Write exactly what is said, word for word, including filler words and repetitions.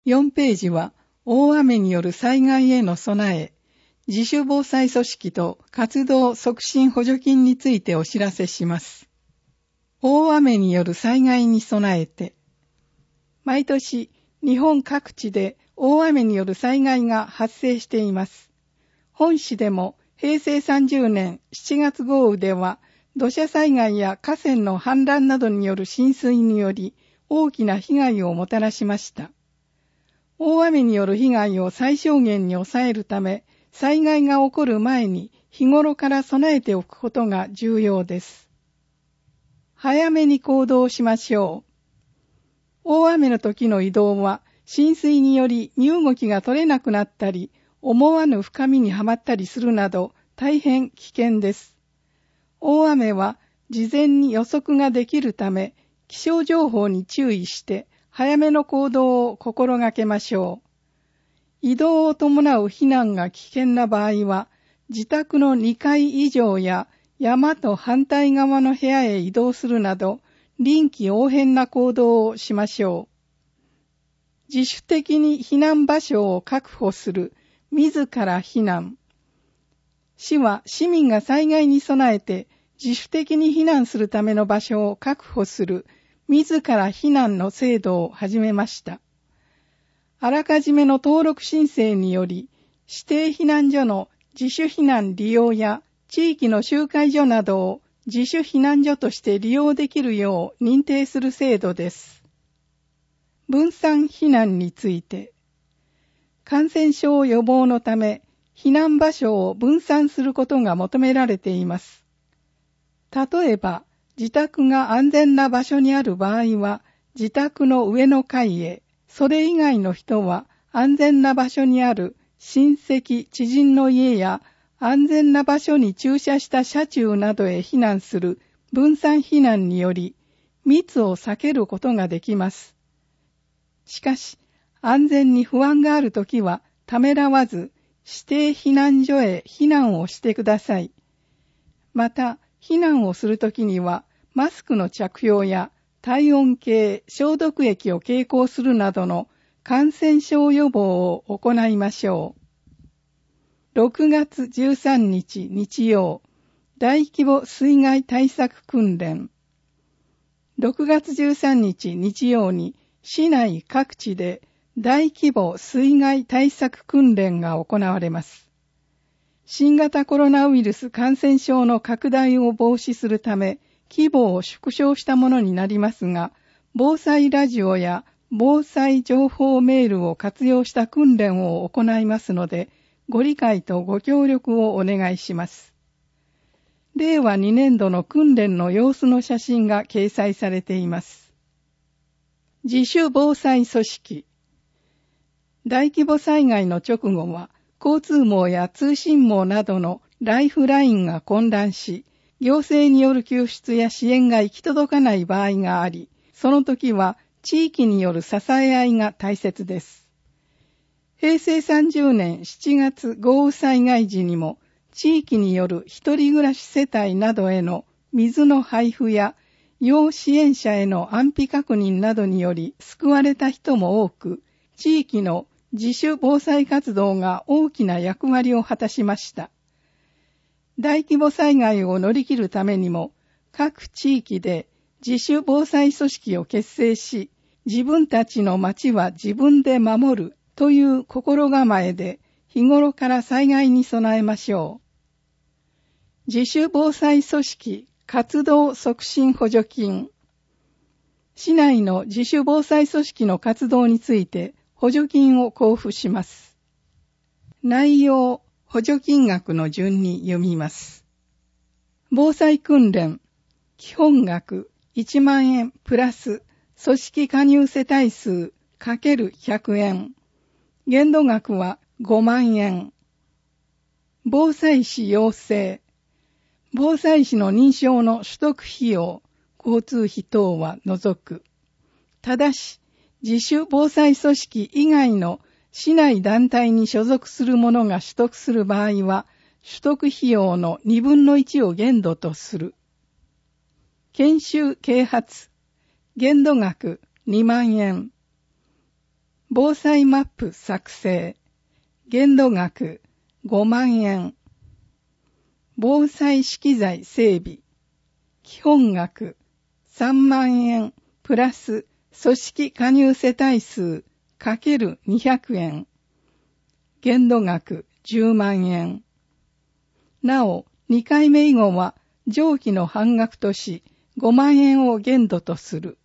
よんページは大雨による災害への備え、自主防災組織と活動促進補助金についてお知らせします。大雨による災害に備えて、毎年日本各地で大雨による災害が発生しています。本市でも平成さんじゅうねんしちがつ豪雨では土砂災害や河川の氾濫などによる浸水により大きな被害をもたらしました。大雨による被害を最小限に抑えるため、災害が起こる前に日頃から備えておくことが重要です。早めに行動しましょう。大雨の時の移動は浸水により身動きが取れなくなったり、思わぬ深みにはまったりするなど大変危険です。大雨は事前に予測ができるため、気象情報に注意して早めの行動を心がけましょう。移動を伴う避難が危険な場合は、自宅のにかい以上や山と反対側の部屋へ移動するなど、臨機応変な行動をしましょう。自主的に避難場所を確保する、自ら避難。市は市民が災害に備えて自主的に避難するための場所を確保する、自ら避難の制度を始めました。あらかじめの登録申請により、指定避難所の自主避難利用や地域の集会所などを自主避難所として利用できるよう認定する制度です。分散避難について、感染症予防のため避難場所を分散することが求められています。例えば、自宅が安全な場所にある場合は、自宅の上の階へ、それ以外の人は安全な場所にある親戚、知人の家や安全な場所に駐車した車中などへ避難する分散避難により密を避けることができます。しかし、安全に不安があるときはためらわず指定避難所へ避難をしてください。また、避難をするときにはマスクの着用や体温計、消毒液を携行するなどの感染症予防を行いましょう。ろくがつじゅうさんにち日曜、大規模水害対策訓練。ろくがつじゅうさんにち日曜に市内各地で大規模水害対策訓練が行われます。新型コロナウイルス感染症の拡大を防止するため、規模を縮小したものになりますが、防災ラジオや防災情報メールを活用した訓練を行いますので、ご理解とご協力をお願いします。れいわにねんどの訓練の様子の写真が掲載されています。自主防災組織。大規模災害の直後は、交通網や通信網などのライフラインが混乱し、行政による救出や支援が行き届かない場合があり、その時は地域による支え合いが大切です。平成さんじゅうねんしちがつ豪雨災害時にも、地域による一人暮らし世帯などへの水の配布や要支援者への安否確認などにより救われた人も多く、地域の自主防災活動が大きな役割を果たしました。大規模災害を乗り切るためにも、各地域で自主防災組織を結成し、自分たちの町は自分で守るという心構えで、日頃から災害に備えましょう。自主防災組織活動促進補助金。市内の自主防災組織の活動について補助金を交付します。内容、補助金額の順に読みます。防災訓練、基本額いちまんえんプラス組織加入世帯数 ×ひゃくえん。限度額はごまんえん。防災士養成。防災士の認証の取得費用、交通費等は除く。ただし、自主防災組織以外の市内団体に所属する者が取得する場合は、取得費用のにぶんのいちを限度とする。研修啓発、限度額にまんえん。 防災マップ作成。限度額ごまんえん。防災資機材整備。基本額さんまんえんプラス組織加入世帯数 かけるにひゃくえん。限度額じゅうまんえん。なお、にかいめ以後は上記の半額としごまんえんを限度とする。